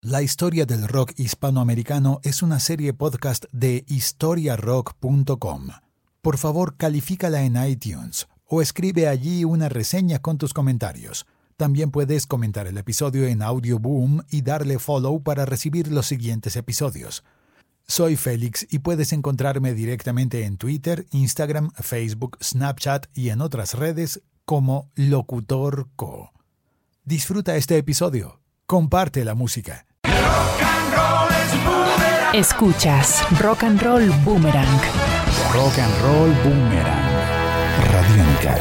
La historia del rock hispanoamericano es una serie podcast de historiarock.com. Por favor, califícala en iTunes o escribe allí una reseña con tus comentarios. También puedes comentar el episodio en Audioboom y darle follow para recibir los siguientes episodios. Soy Félix y puedes encontrarme directamente en Twitter, Instagram, Facebook, Snapchat y en otras redes como Locutor Co. Disfruta este episodio. Comparte la música. Escuchas Rock and Roll Boomerang. Rock and Roll Boomerang. Radiónica.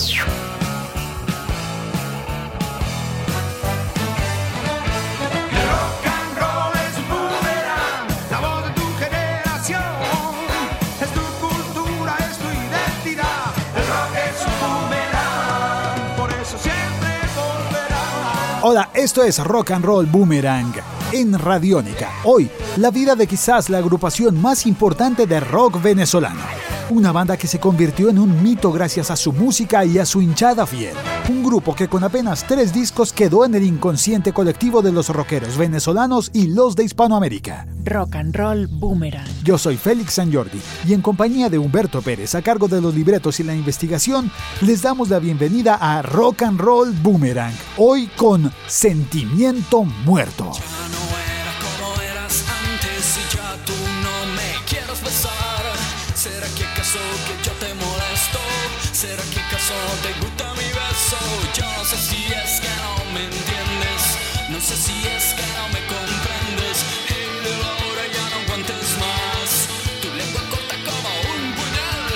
Hola, esto es Rock and Roll Boomerang en Radiónica. Hoy, la vida de quizás la agrupación más importante de rock venezolano. Una banda que se convirtió en un mito gracias a su música y a su hinchada fiel. Un grupo que con apenas 3 discos quedó en el inconsciente colectivo de los rockeros venezolanos y los de Hispanoamérica. Rock and Roll Boomerang. Yo soy Félix San Jordi y en compañía de Humberto Pérez a cargo de los libretos y la investigación, les damos la bienvenida a Rock and Roll Boomerang. Hoy con Sentimiento Muerto. ¿Será que acaso que yo te molesto? ¿Será que acaso te gusta mi beso? Yo no sé si es que no me entiendes, no sé si es que no me comprendes. Hey, de ahora ya no aguantes más, tu lengua corta como un puñal.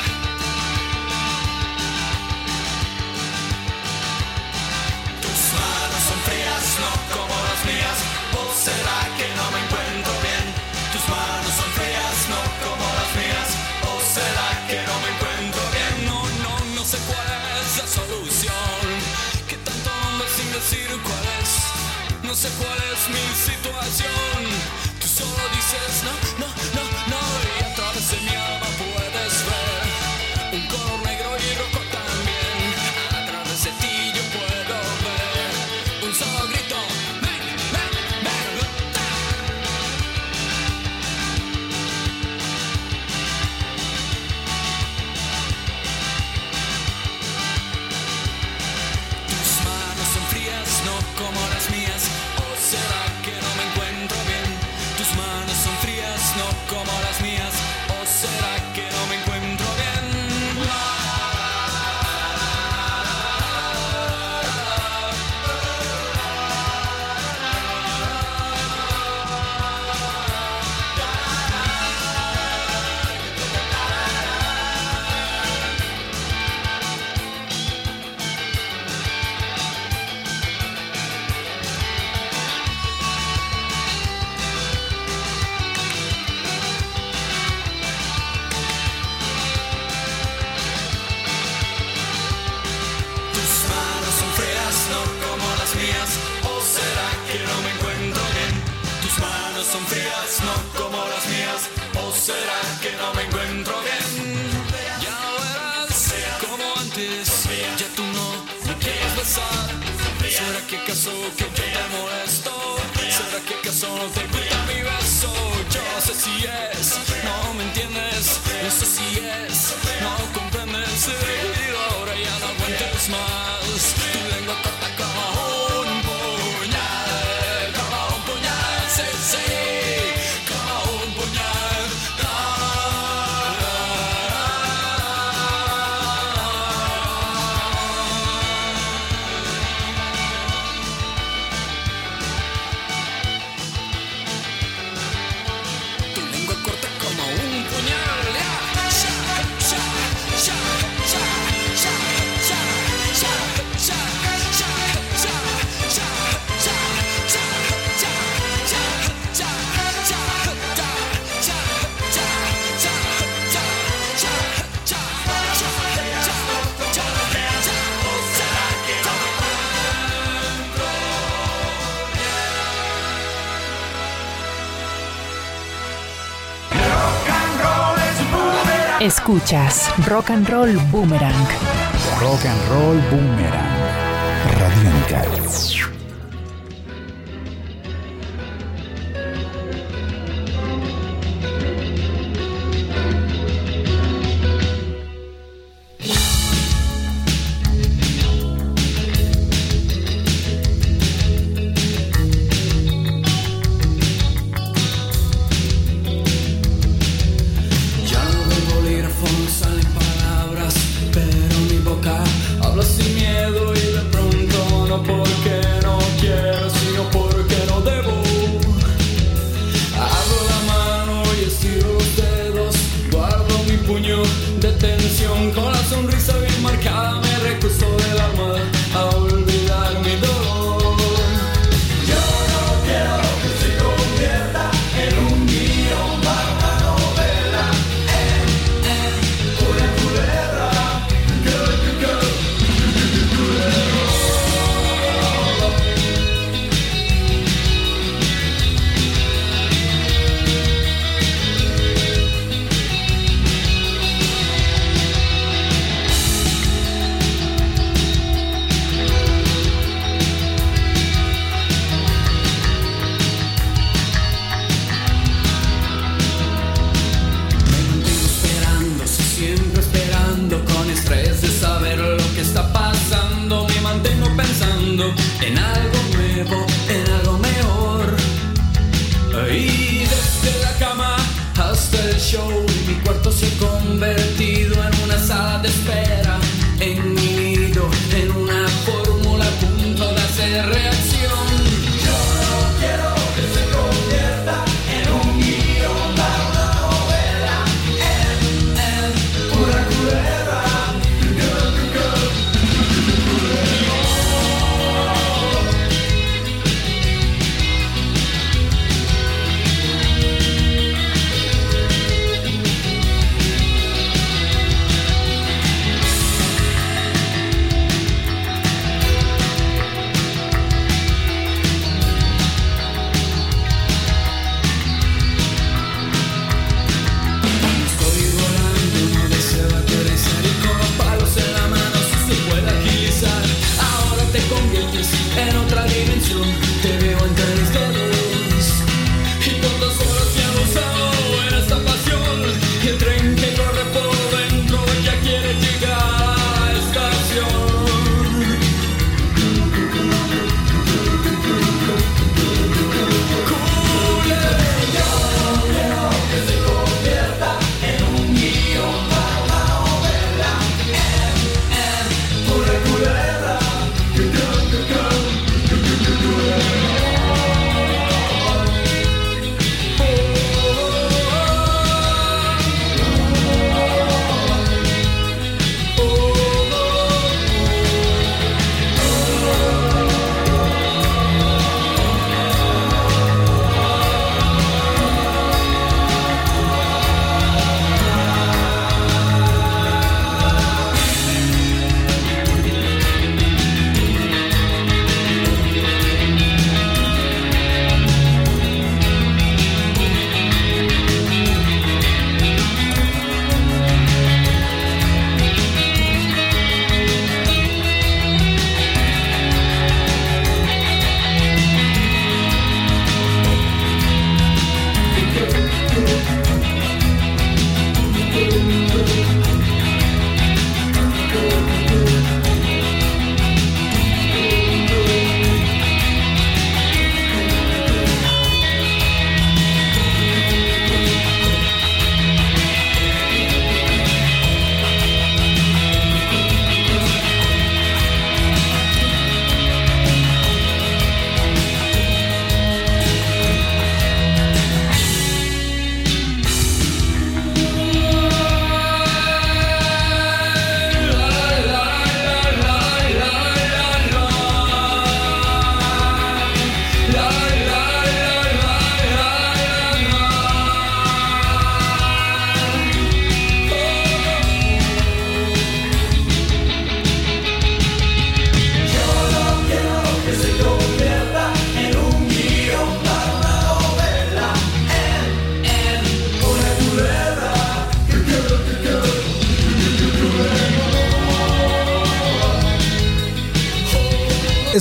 Tus manos son frías, no como las mías. ¿O será que no me encuentro bien? Tus manos son frías, no como las mías. ¿Será que no me encuentro bien? No sé cuál es la solución. Que tanto ando sin decir cuál es. No sé cuál es mi situación. Tú solo dices no. Y a través de mi alma puedes ver un color negro y rojo también. A través de ti yo puedo ver un solo grito. Como las mías, ¿o será que no me encuentro bien? Tus manos son frías, no como las mías, ¿o será que no me encuentro bien? Son frías, no como las mías, ¿o será que no me encuentro bien? Ya no eras como antes, ya tú no me quieres besar. ¿Será que acaso que yo te molesto? ¿Será que acaso no te gusta mi beso? Yo no sé si es, no me entiendes, no sé si es, no comprendes. Y ahora ya no aguantes más, tu lengua corta como un puñal, sí. Escuchas Rock and Roll Boomerang. Rock and Roll Boomerang. Radiónica.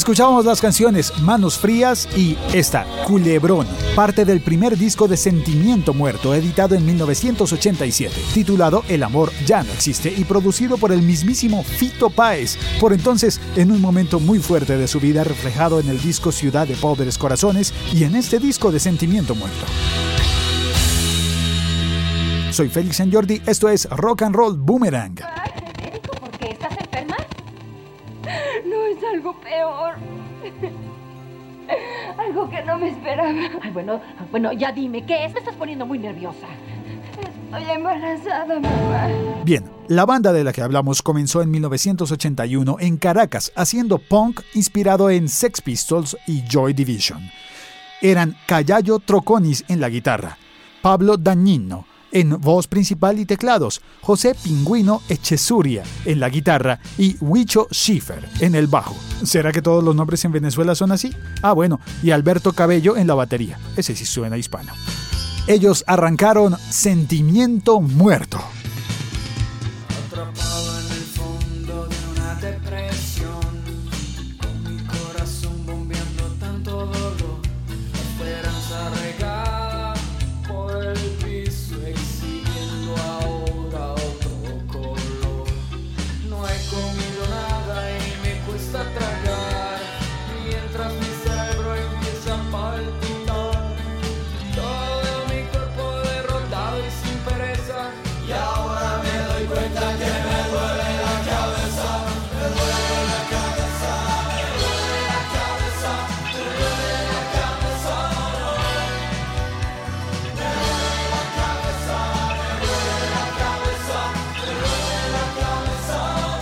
Escuchábamos las canciones Manos Frías y esta, Culebrón, parte del primer disco de Sentimiento Muerto, editado en 1987, titulado El amor ya no existe y producido por el mismísimo Fito Páez, por entonces en un momento muy fuerte de su vida, reflejado en el disco Ciudad de Pobres Corazones y en este disco de Sentimiento Muerto. Soy Félix San Jordi, esto es Rock and Roll Boomerang. Federico, ¿por qué? ¿Estás enferma? No, es algo peor. Algo que no me esperaba. Ay, bueno, ya dime, ¿qué es? Me estás poniendo muy nerviosa. Estoy embarazada, mamá. Bien, la banda de la que hablamos comenzó en 1981 en Caracas, haciendo punk inspirado en Sex Pistols y Joy Division. Eran Callayo Troconis en la guitarra, Pablo Dañino en voz principal y teclados, José Pingüino Echesuria en la guitarra y Huicho Schiffer en el bajo. ¿Será que todos los nombres en Venezuela son así? Ah, bueno, y Alberto Cabello en la batería. Ese sí suena hispano. Ellos arrancaron Sentimiento Muerto. Atrapado en el fondo de una depresión, con mi corazón bombeando tanto dolor, la esperanza regada por el piso, exhibiendo ahora otro color. No he comido nada y me cuesta tragar, mientras mi cerebro empieza a palpitar. Todo mi cuerpo derrotado y sin pereza, y ahora me doy cuenta que me duele la cabeza, me duele la cabeza, me duele la cabeza, me duele la cabeza, me duele la cabeza, me duele la cabeza, me duele la cabeza,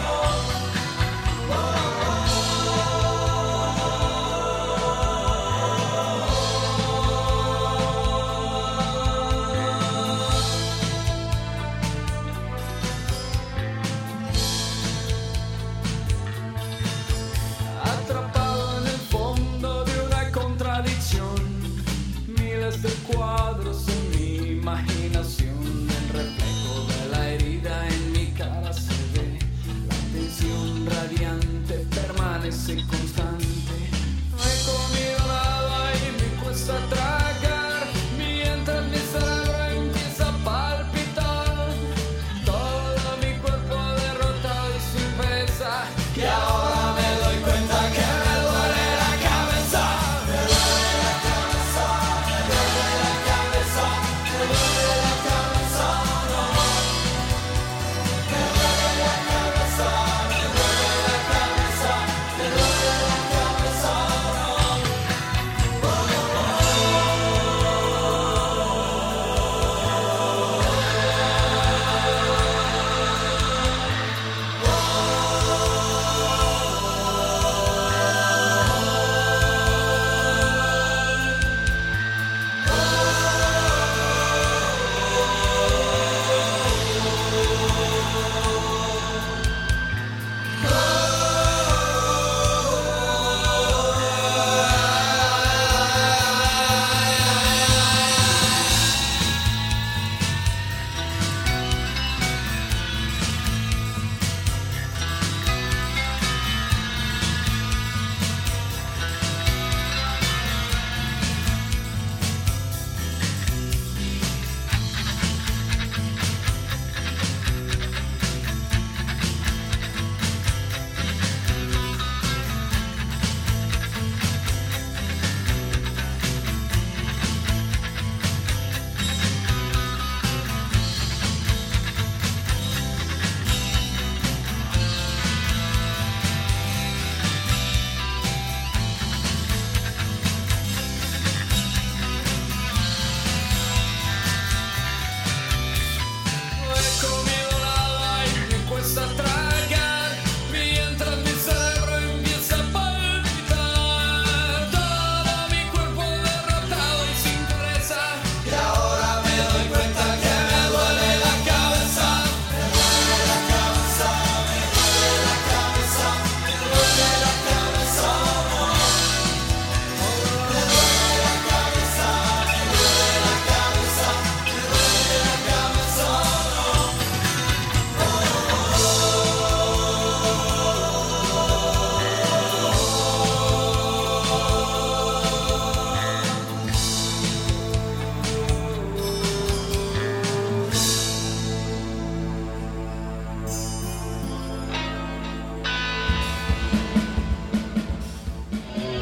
atrapado en el fondo de una contradicción, miles de cuadros en mi imaginación, el reflejo de la herida en mi cara se ve, la tensión radiante permanece constante. No he comido nada y me cuesta tragar, mientras mi cerebro empieza a palpitar. Todo mi cuerpo derrotado y sin pereza, y ahora me doy cuenta que me duele la cabeza, me duele la cabeza, me duele la cabeza, me duele la cabeza, no. Me duele la cabeza, me duele la cabeza, me duele la cabeza, no.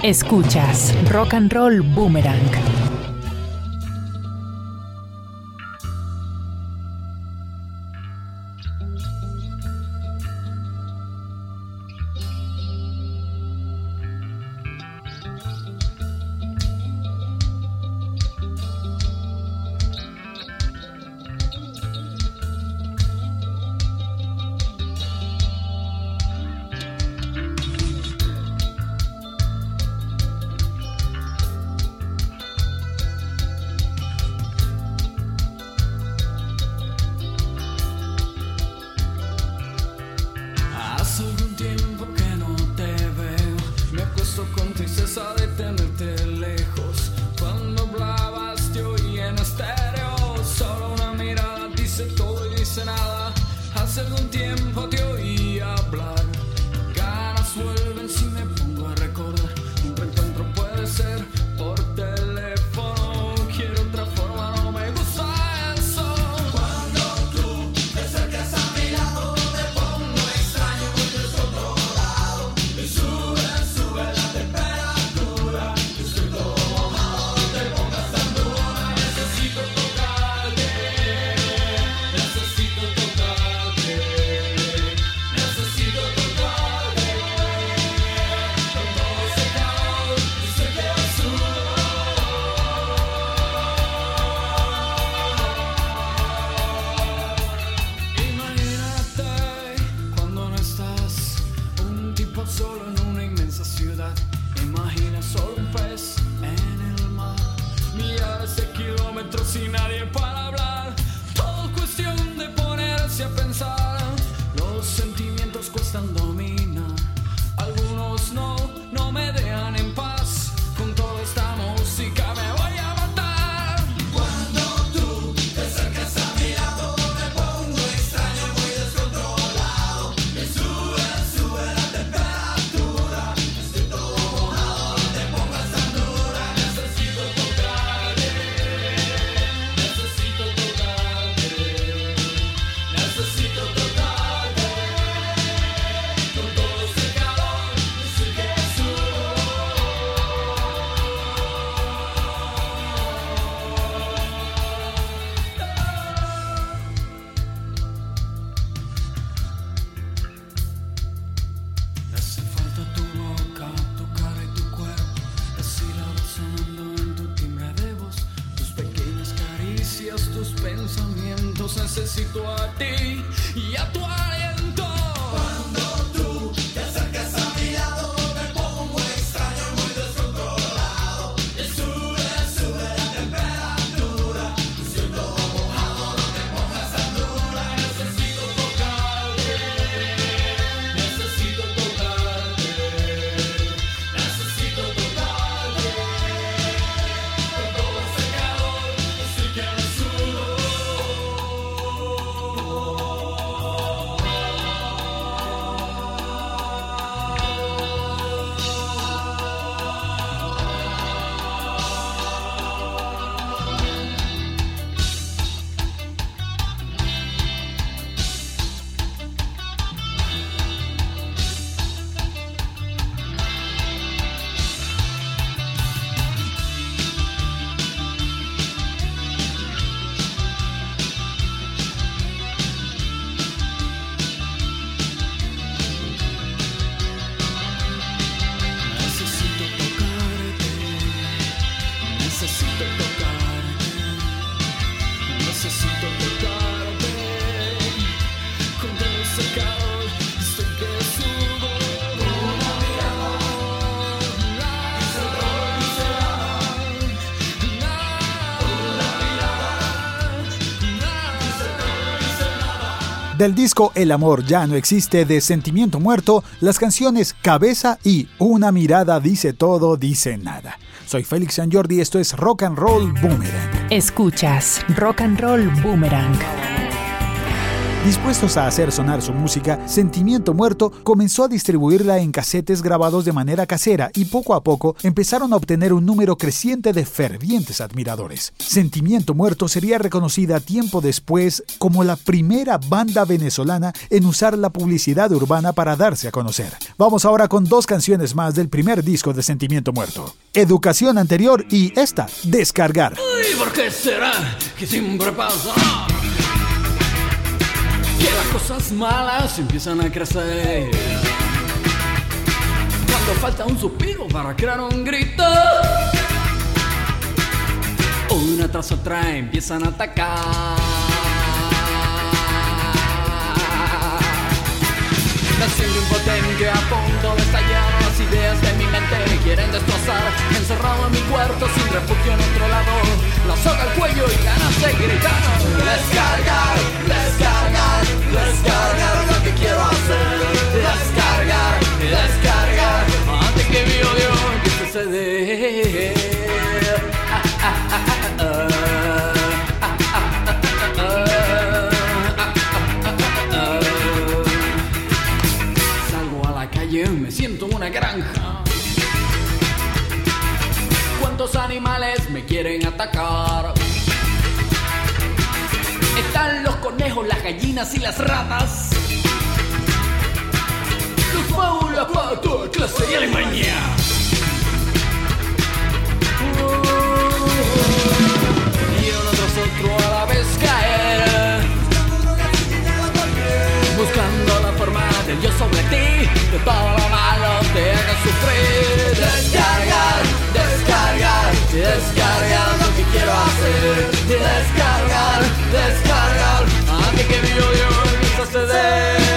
Escuchas Rock and Roll Boomerang. Necesito a ti y a tu aliento. Cuando tú te acercas a mi lado, me pongo extraño y muy descontrolado. Y sube la temperatura. Me siento mojado, no te pongas tan dura. Necesito tocarte, necesito tocarte, necesito tocarte. Con todo ese calor, estoy que me sudo. Del disco El amor ya no existe de Sentimiento Muerto, las canciones Cabeza y Una mirada dice todo, dice nada. Soy Félix San Jordi, esto es Rock and Roll Boomerang. Escuchas Rock and Roll Boomerang. Dispuestos a hacer sonar su música, Sentimiento Muerto comenzó a distribuirla en casetes grabados de manera casera y poco a poco empezaron a obtener un número creciente de fervientes admiradores. Sentimiento Muerto sería reconocida tiempo después como la primera banda venezolana en usar la publicidad urbana para darse a conocer. Vamos ahora con 2 canciones más del primer disco de Sentimiento Muerto: Educación Anterior y esta, Descargar. Uy, ¿por qué será que siempre pasa que las cosas malas empiezan a crecer? Cuando falta un suspiro para crear un grito, una tras otra empiezan a atacar. Me siento impotente, a punto de estallar. Las ideas de mi mente me quieren destrozar. Encerrado en mi cuarto sin refugio en otro lado, la soga al cuello y ganas de gritar. Descargar, descargar, descargar lo que quiero hacer. Descargar, descargar, antes que mi odio empiece a ceder. Me siento en una granja. ¿Cuántos animales me quieren atacar? Están los conejos, las gallinas y las ratas, los faulas para toda clase y alimaña. Y uno tras otro a la vez caer, buscando la forma del yo sobre ti, de todo lo malo te haga sufrir. Descargar, descargar, descargar lo que quiero hacer. Descargar, descargar, antes que mi odio empiece a ceder.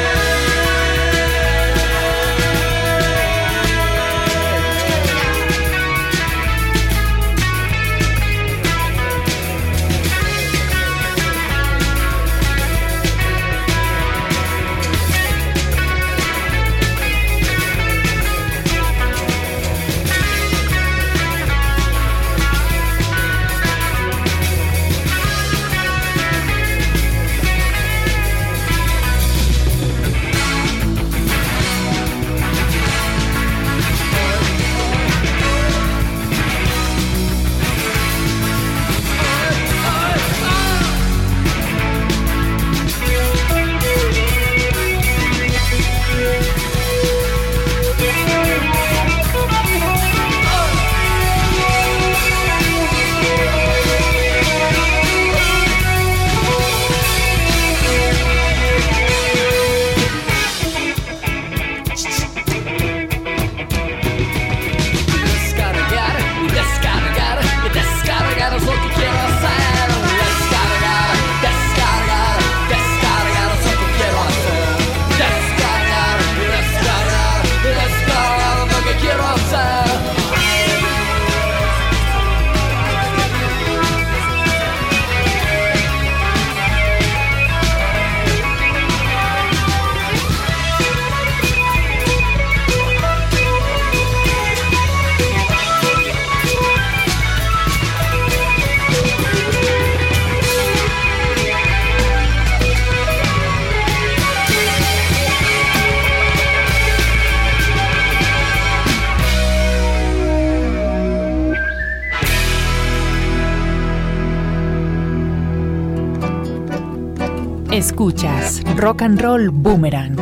Escuchas Rock and Roll Boomerang.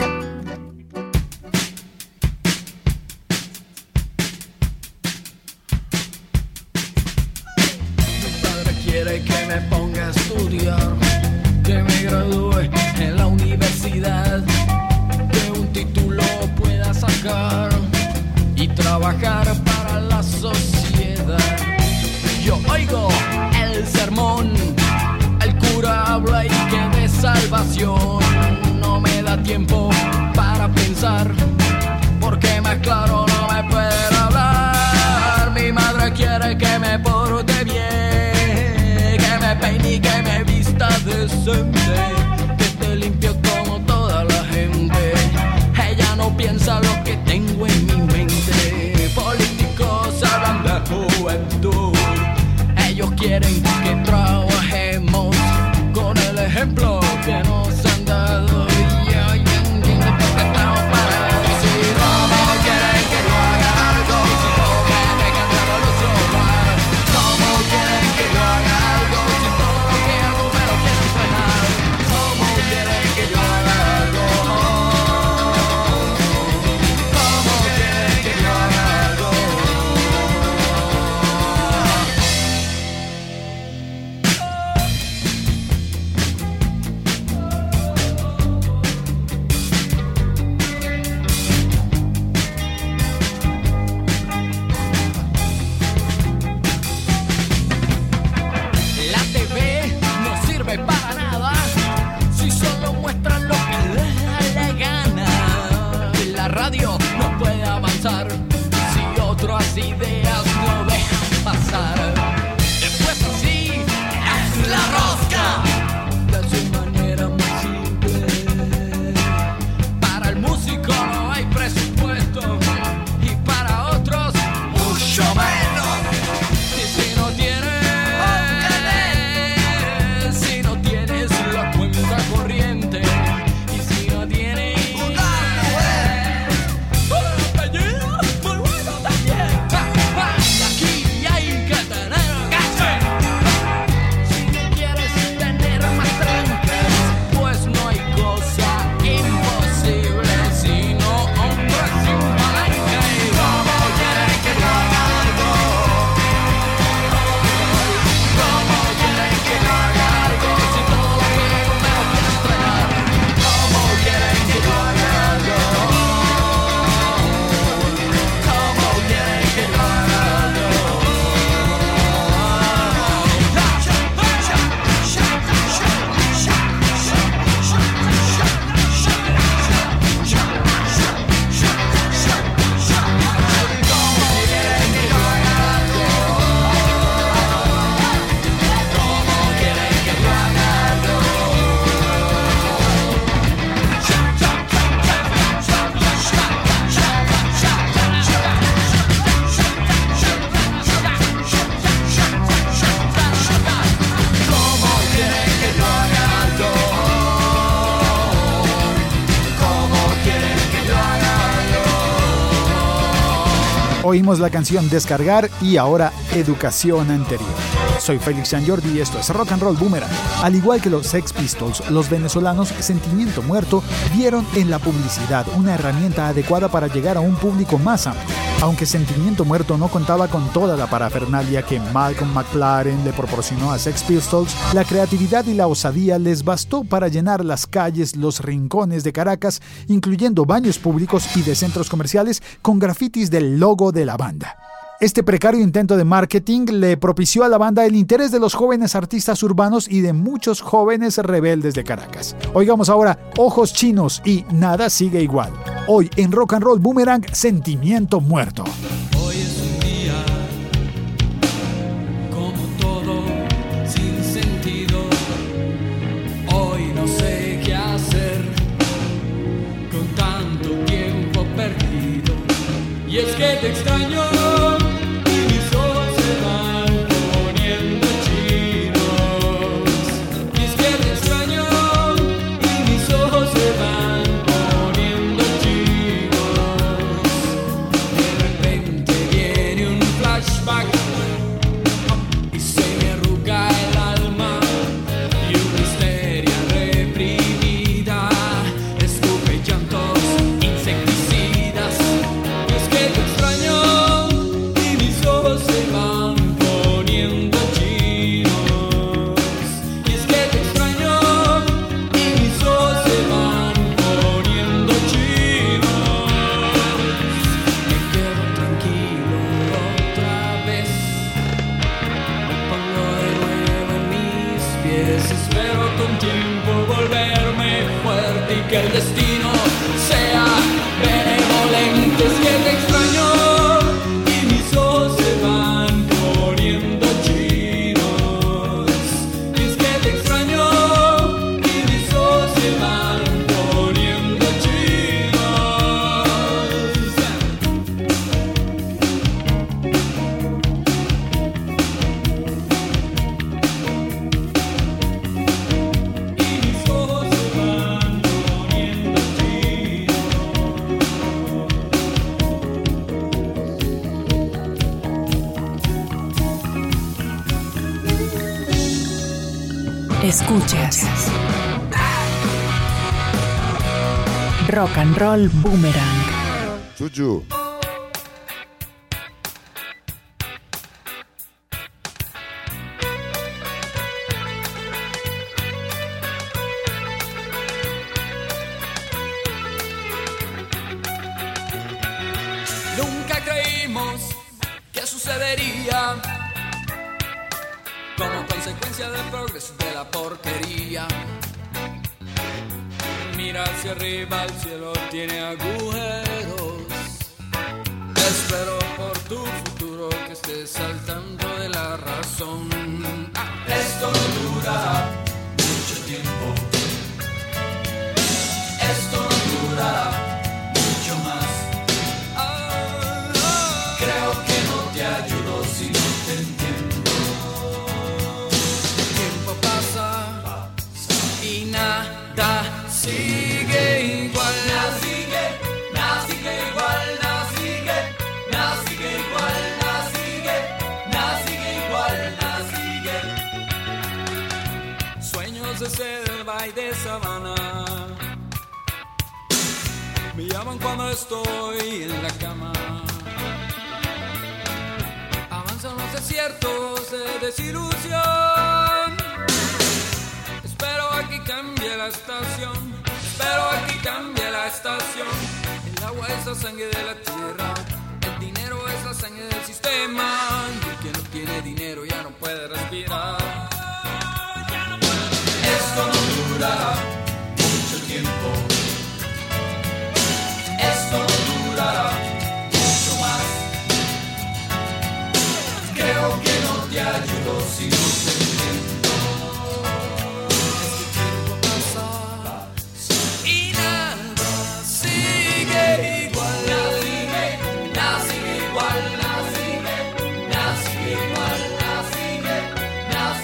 Mi padre quiere que me ponga a estudiar, que me gradúe en la universidad, que un título pueda sacar y trabajar para la sociedad. Yo oigo el sermón, el cura habla y que de salvación no me da tiempo para pensar, porque más claro no me puede hablar. Mi madre quiere que me porte bien, que me peine y que me vista decente, que esté limpio como toda la gente. Ella no piensa lo que tengo en mi mente. Políticos hablan de juventud, ellos quieren que trabajemos con el ejemplo que nos han dado. Oímos la canción Descargar y ahora Educación Anterior. Soy Félix Sanjordi y esto es Rock and Roll Boomerang. Al igual que los Sex Pistols, los venezolanos Sentimiento Muerto vieron en la publicidad una herramienta adecuada para llegar a un público más amplio. Aunque Sentimiento Muerto no contaba con toda la parafernalia que Malcolm McLaren le proporcionó a Sex Pistols, la creatividad y la osadía les bastó para llenar las calles, los rincones de Caracas, incluyendo baños públicos y de centros comerciales, con grafitis del logo de la banda. Este precario intento de marketing le propició a la banda el interés de los jóvenes artistas urbanos y de muchos jóvenes rebeldes de Caracas. Oigamos ahora Ojos Chinos y Nada Sigue Igual. Hoy en Rock and Roll Boomerang, Sentimiento Muerto. Hoy es un día como todo sin sentido. Hoy no sé qué hacer con tanto tiempo perdido. Y es que te extraño. Escuchas Rock and Roll Boomerang. Chuchu. Nunca creímos que sucedería como consecuencia del progreso de la porquería. Mira hacia arriba, el cielo tiene agujeros. Espero por tu futuro que estés saltando de la razón. Esto no durará mucho tiempo. Esto no durará mucho más. Creo que no te ayudo si no te entiendo. El tiempo pasa y nada sigue igual. Nada sigue igual. Nada sigue igual. Nada sigue igual. Nada sigue. Sueños de selva y de sabana me llaman cuando estoy en la cama. Avanzan los desiertos de desilusión. Espero aquí cambie la estación. Espero aquí cambie la estación. El agua es la sangre de la tierra. El dinero es la sangre del sistema. Y el que no tiene dinero ya no puede respirar. Esto no durará mucho tiempo. Esto no durará mucho más. Creo que no te ayudo si no te entiendo. Este tiempo pasa y nada sigue igual. Nada sigue igual. Nada sigue igual. Nada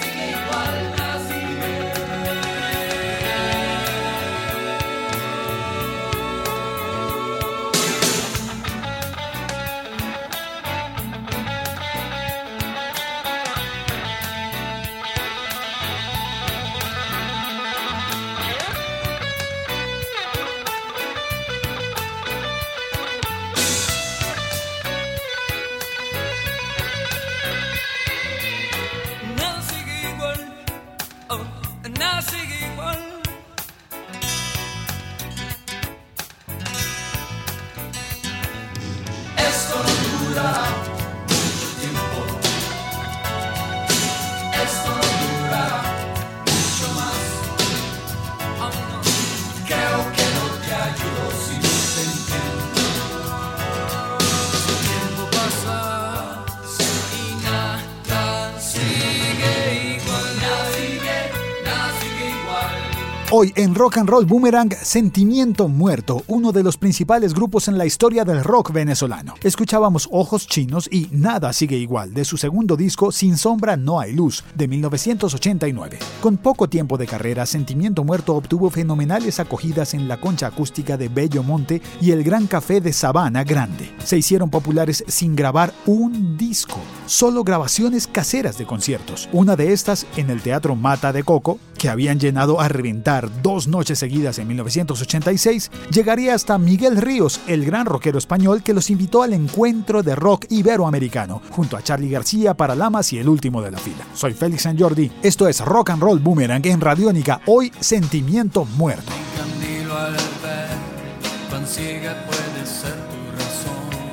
Hoy en Rock and Roll Boomerang, Sentimiento Muerto, uno de los principales grupos en la historia del rock venezolano. Escuchábamos Ojos Chinos y Nada Sigue Igual, de su segundo disco Sin Sombra No Hay Luz, de 1989. Con poco tiempo de carrera, Sentimiento Muerto obtuvo fenomenales acogidas en la Concha Acústica de Bello Monte y el Gran Café de Sabana Grande. Se hicieron populares sin grabar un disco, solo grabaciones caseras de conciertos. Una de estas en el Teatro Mata de Coco, que habían llenado a reventar 2 noches seguidas en 1986, llegaría hasta Miguel Ríos, el gran rockero español que los invitó al encuentro de rock iberoamericano, junto a Charly García, Paralamas y El Último de la Fila. Soy Félix San Jordi, esto es Rock and Roll Boomerang en Radiónica, hoy Sentimiento Muerto. Candilo al ver, cuán ciega puede ser tu razón.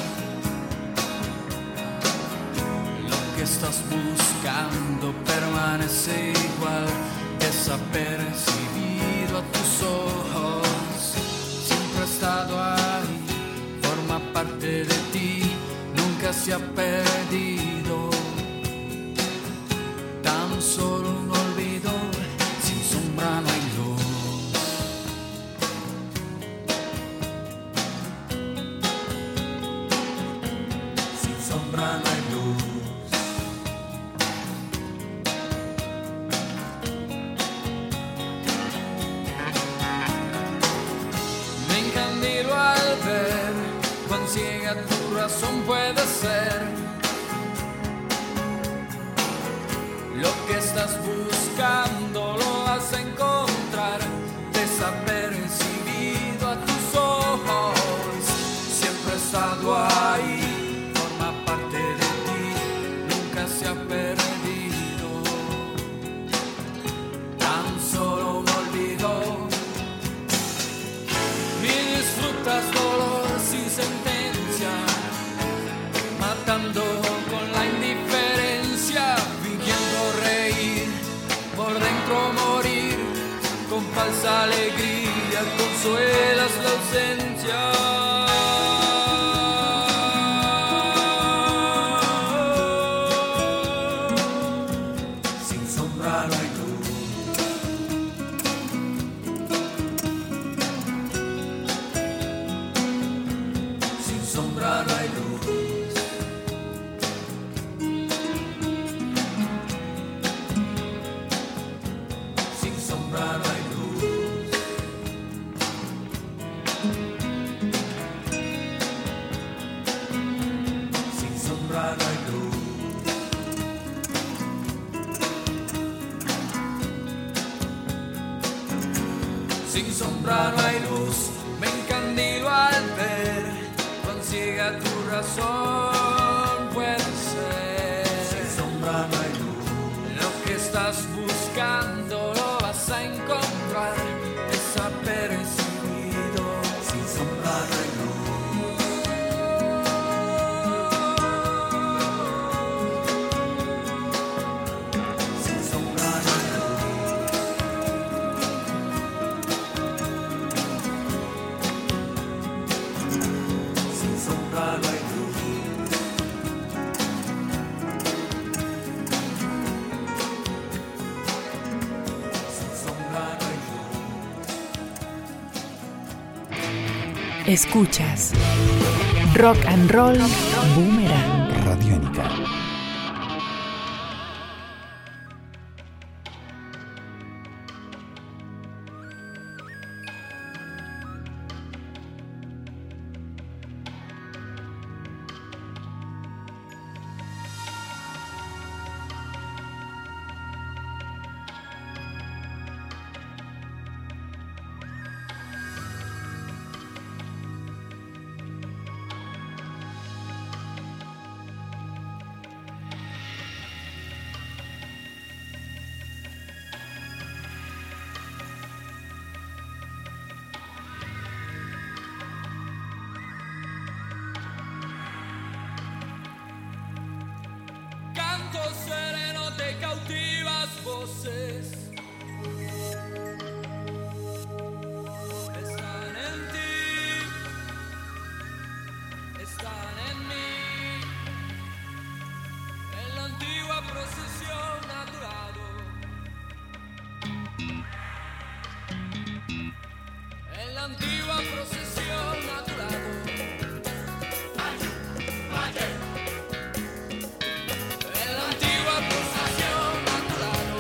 Lo que estás buscando permanece igual, desapercibido a tus ojos. Siempre ha estado ahí, forma parte de ti, nunca se ha perdido. Tan solo un olvido, sin sombra no hay luz. Sin sombra no hay luz. Cuán ciega tu razón puede ser. Lo que estás buscando lo vas a encontrar, desapercibido a tus ojos. Siempre ha estado ahí, forma parte de ti, nunca se ha perdido. Tan solo un olvido. Y disfrutas dolor sin sentencia, matando con la indiferencia, fingiendo reír, por dentro morir, con falsa alegría consuelas la ausencia. Sin sombra no hay luz. Sin sombra no hay luz. Sin sombra no hay luz. Sin sombra no hay luz. Sin sombra no hay luz. Me encandilo al ver cuán ciega tu razón puede ser. Sin sombra no hay luz. Lo que estás buscando lo vas a encontrar, desapercibido. Sin sombra no hay luz. Sin sombra no hay luz. Sin sombra no hay luz. Sin sombra no hay luz. Escuchas Rock and Roll Boomerang. Radiónica. Canto sereno de cautivas voces. Están en ti, están en mí. En la antigua procesión ha durado. la antigua procesión a tu lado. En la antigua procesión a tu lado.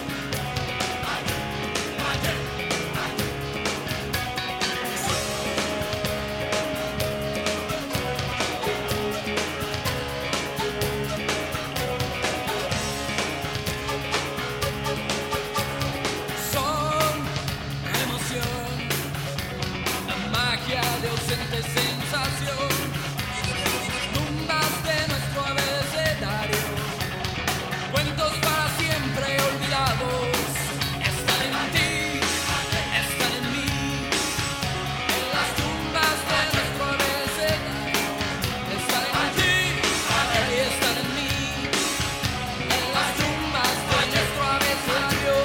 Son emoción, la magia de ausente sensación, tumbas de nuestro abecedario, cuentos para siempre olvidados. Están en ti, están en mí, en las tumbas de nuestro abecedario. Están en ti, y están en mí, en las tumbas de nuestro abecedario.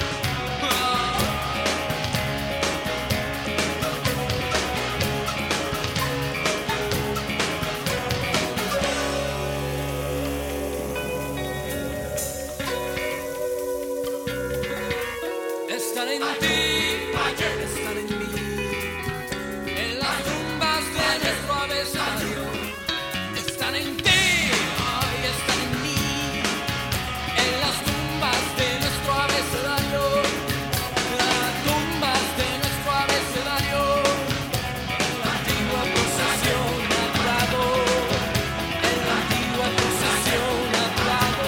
Están en ti, están en mí, en las tumbas de nuestro abecedario. Están en ti, y están en mí, en las tumbas de nuestro abecedario. Las tumbas de nuestro abecedario. La antigua procesión a tu lado, en la antigua procesión a tu lado.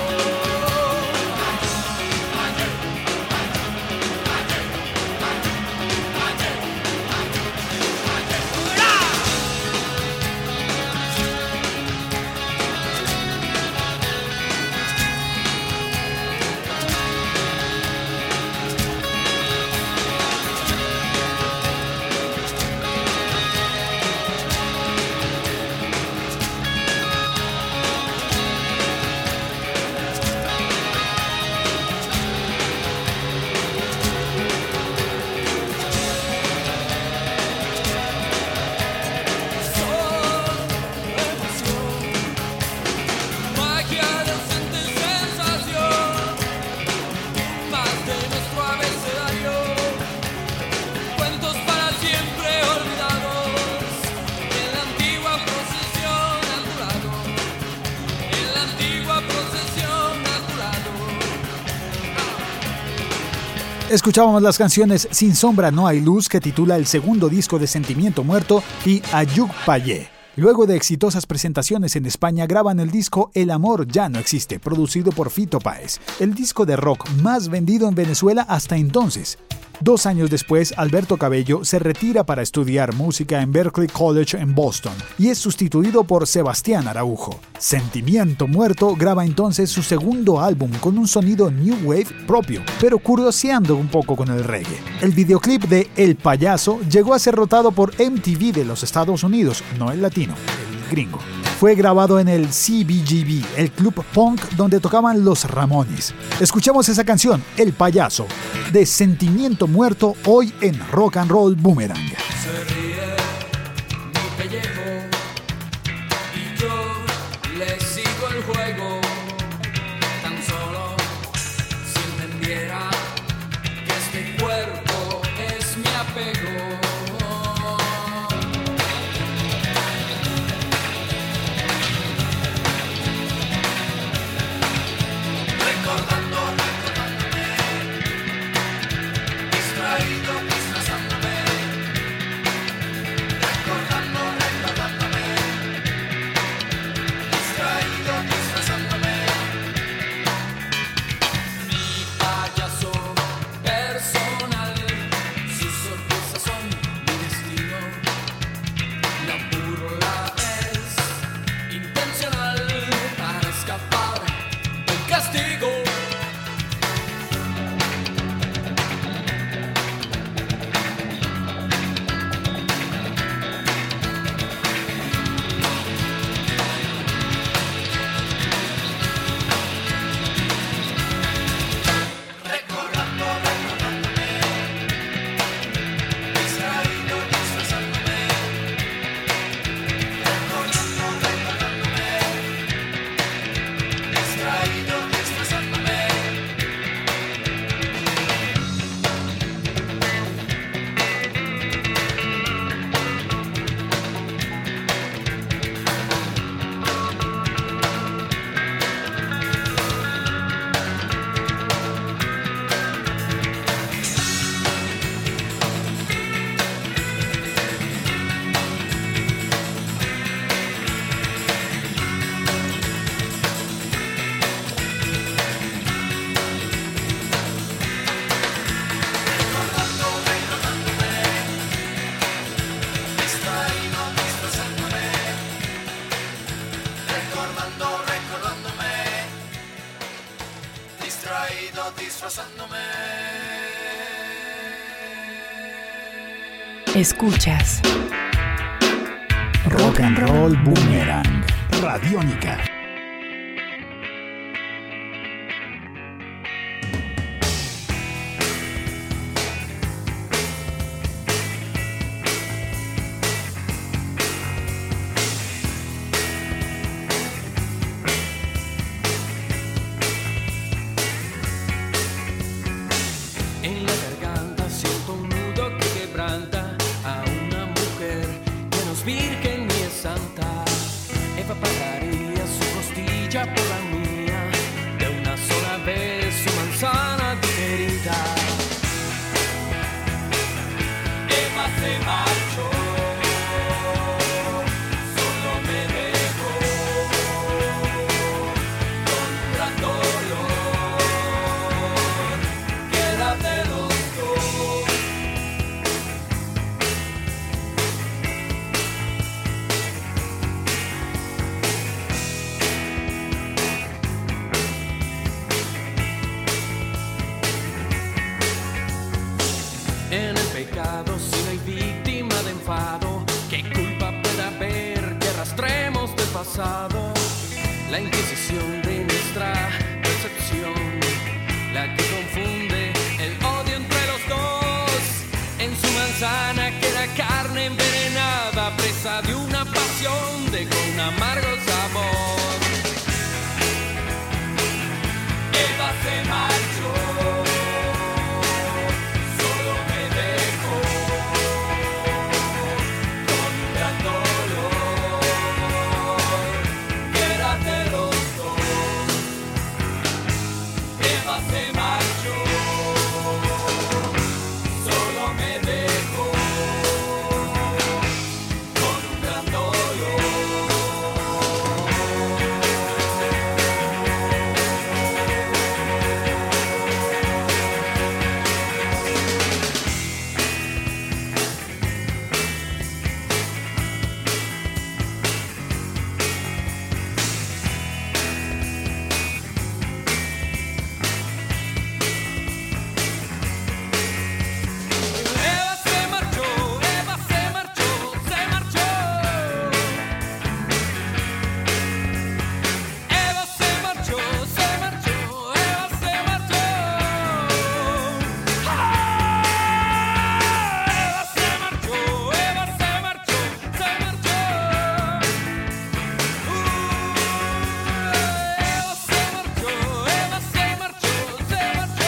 Magia de ausente sensación, más de nuestro abecedario, cuentos para siempre olvidados. En la antigua procesión a tu lado, en la antigua procesión a tu lado. Escuchábamos las canciones Sin sombra no hay luz, que titula el segundo disco de Sentimiento Muerto, y Ayuk Payé. Luego de exitosas presentaciones en España, graban el disco El amor ya no existe, producido por Fito Páez, el disco de rock más vendido en Venezuela hasta entonces. 2 años después, Alberto Cabello se retira para estudiar música en Berklee College en Boston y es sustituido por Sebastián Araujo. Sentimiento Muerto graba entonces su segundo álbum con un sonido new wave propio, pero curioseando un poco con el reggae. El videoclip de El Payaso llegó a ser rotado por MTV de los Estados Unidos, no el latino, el gringo. Fue grabado en el CBGB, el club punk donde tocaban Los Ramones. Escuchamos esa canción, El Payaso, de Sentimiento Muerto, hoy en Rock and Roll Boomerang. Se ríe mi pellejo y yo le sigo el juego. Tan solo si entendiera que este cuerpo es mi apego. Recordando, distraído, disfrazándome destrozándome. Escuchas Rock and Roll Boomerang, Radiónica. En la garganta siento un nudo que quebranta a una mujer que no es virgen ni es santa. Eva pagaría su costilla por la mía, de una sola vez su manzana digerida. Eva se marchó, solo me dejó con un gran dolor. Quédate los dos. En el pecado si no hay víctima de enfado, ¿qué culpa puede haber que arrastremos del pasado? La inquisición de nuestra percepción, la que confunde el odio entre los dos. En su manzana queda carne envenenada, presa de una pasión de con amargo sabor. Eva se marchó, solo me dejó con un gran dolor. Quédate los dos. Eva se marchó, solo me dejó con un gran dolor. Eva se marchó, Eva se marchó, se marchó. Eva se marchó, se marchó, Eva se marchó. Eva se marchó, Eva se marchó, se marchó. Eva se marchó, Eva se marchó, se marchó.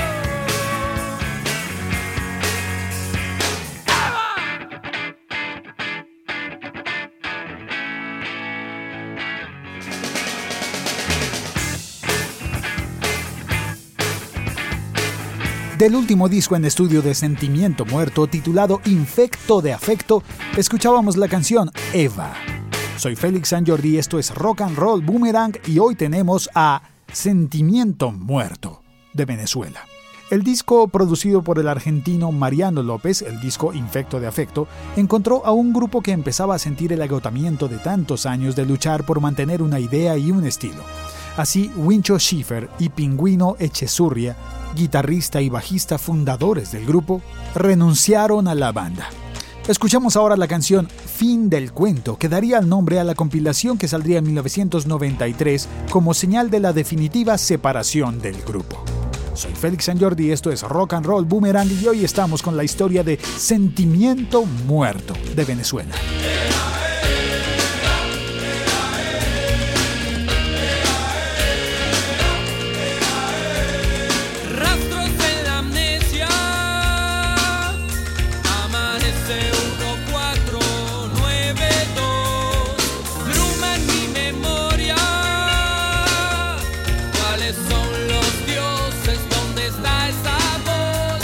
Del último disco en estudio de Sentimiento Muerto, titulado Infecto de Afecto, escuchábamos la canción Eva. Soy Félix San Jordi, esto es Rock and Roll Boomerang y hoy tenemos a Sentimiento Muerto, de Venezuela. El disco, producido por el argentino Mariano López, el disco Infecto de Afecto, encontró a un grupo que empezaba a sentir el agotamiento de tantos años de luchar por mantener una idea y un estilo. Así, Wincho Schiffer y Pingüino Echezurria, guitarrista y bajista fundadores del grupo, renunciaron a la banda. Escuchamos ahora la canción Fin del Cuento, que daría el nombre a la compilación que saldría en 1993 como señal de la definitiva separación del grupo. Soy Félix San Jordi, esto es Rock and Roll Boomerang y hoy estamos con la historia de Sentimiento Muerto de Venezuela. Rastros de la amnesia, amanece 1492, bruma en mi memoria. ¿Cuáles son los dioses? ¿Dónde está esa voz?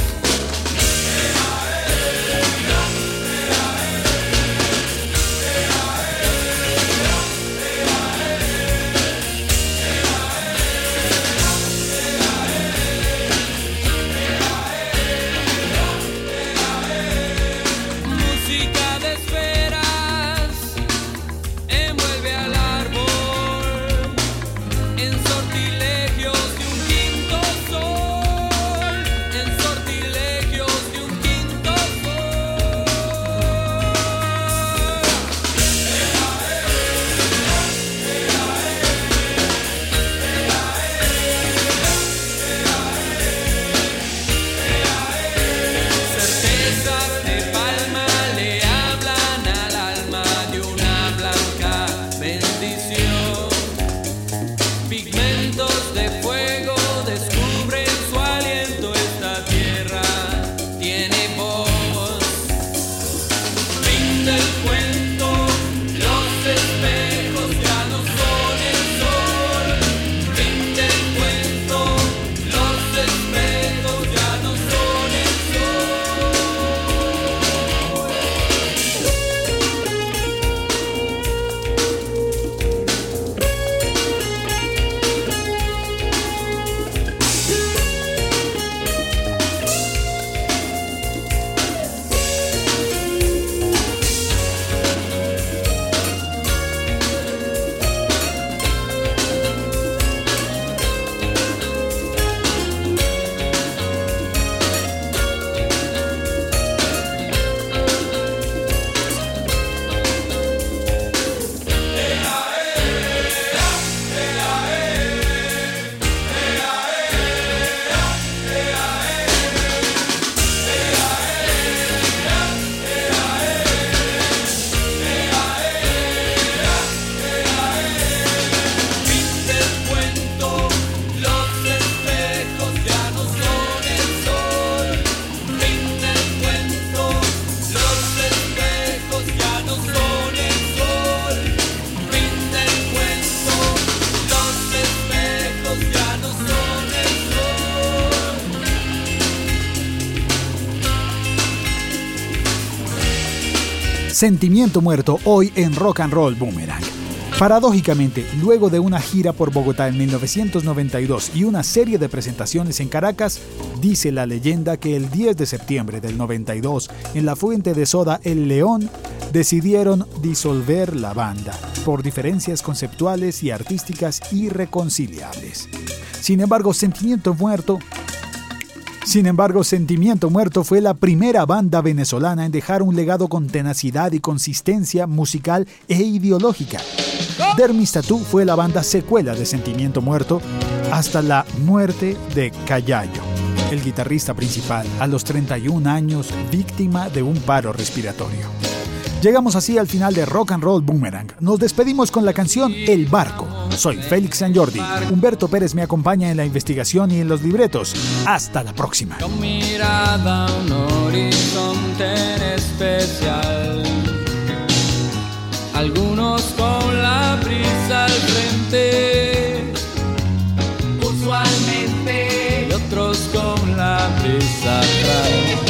Sentimiento Muerto, hoy en Rock and Roll Boomerang. Paradójicamente, luego de una gira por Bogotá en 1992 y una serie de presentaciones en Caracas, dice la leyenda que el 10 de septiembre del 92, en la fuente de soda El León, decidieron disolver la banda por diferencias conceptuales y artísticas irreconciliables. Sin embargo, Sentimiento Muerto fue la primera banda venezolana en dejar un legado con tenacidad y consistencia musical e ideológica. Dermis Tattoo fue la banda secuela de Sentimiento Muerto hasta la muerte de Callayo, el guitarrista principal, a los 31 años, víctima de un paro respiratorio. Llegamos así al final de Rock and Roll Boomerang. Nos despedimos con la canción El Barco. Soy Félix San Jordi. Humberto Pérez me acompaña en la investigación y en los libretos. Hasta la próxima. Con mirada a un horizonte en especial, algunos con la brisa al frente, usualmente, y otros con la brisa atrás.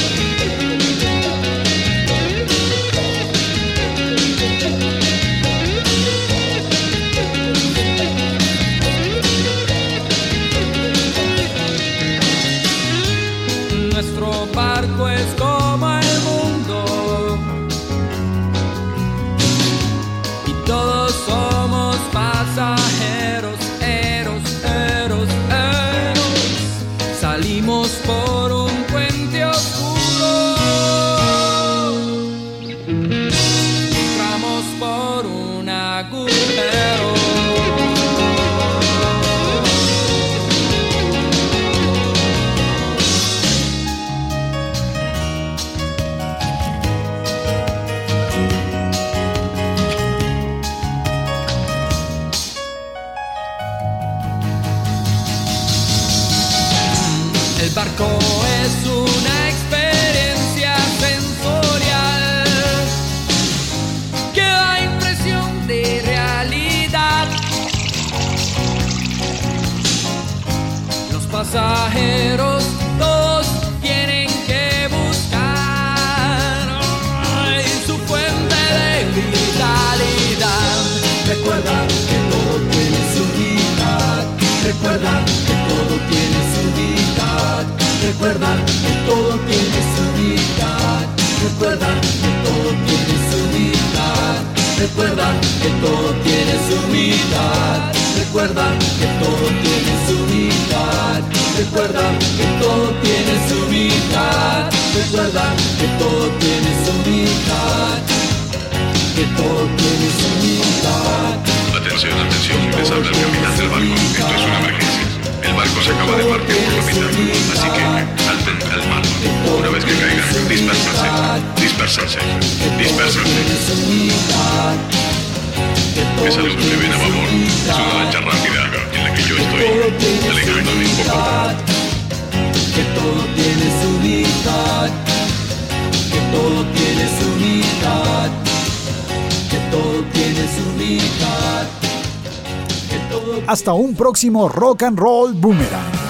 Nuestro barco es como el mundo y todos somos pasajeros, salimos por un puente oscuro, entramos por un agujero. El barco es una experiencia sensorial que da impresión de realidad. Los pasajeros todos tienen que buscar su fuente de vitalidad. Recuerda que todo tiene su vida. Recuerda que todo tiene su vida. Recuerda que todo tiene su vida. Recuerda que todo tiene su vida. Recuerda que todo tiene su vida. Recuerda que todo tiene su vida. Recuerda que todo tiene su vida. Recuerda que todo tiene su vida. Que todo tiene su vida. Atención, atención, les habla el capitán del barco. Esto es una emergencia. El barco se acaba de partir por la mitad, así que salten al mar. Una vez que caigan, dispérsense. Esa luz que ven a babor es una lancha rápida en la que yo estoy alejándome un poco. Que todo tiene su vida. Que todo tiene su vida. Que todo tiene su vida. Hasta un próximo Rock and Roll Boomerang.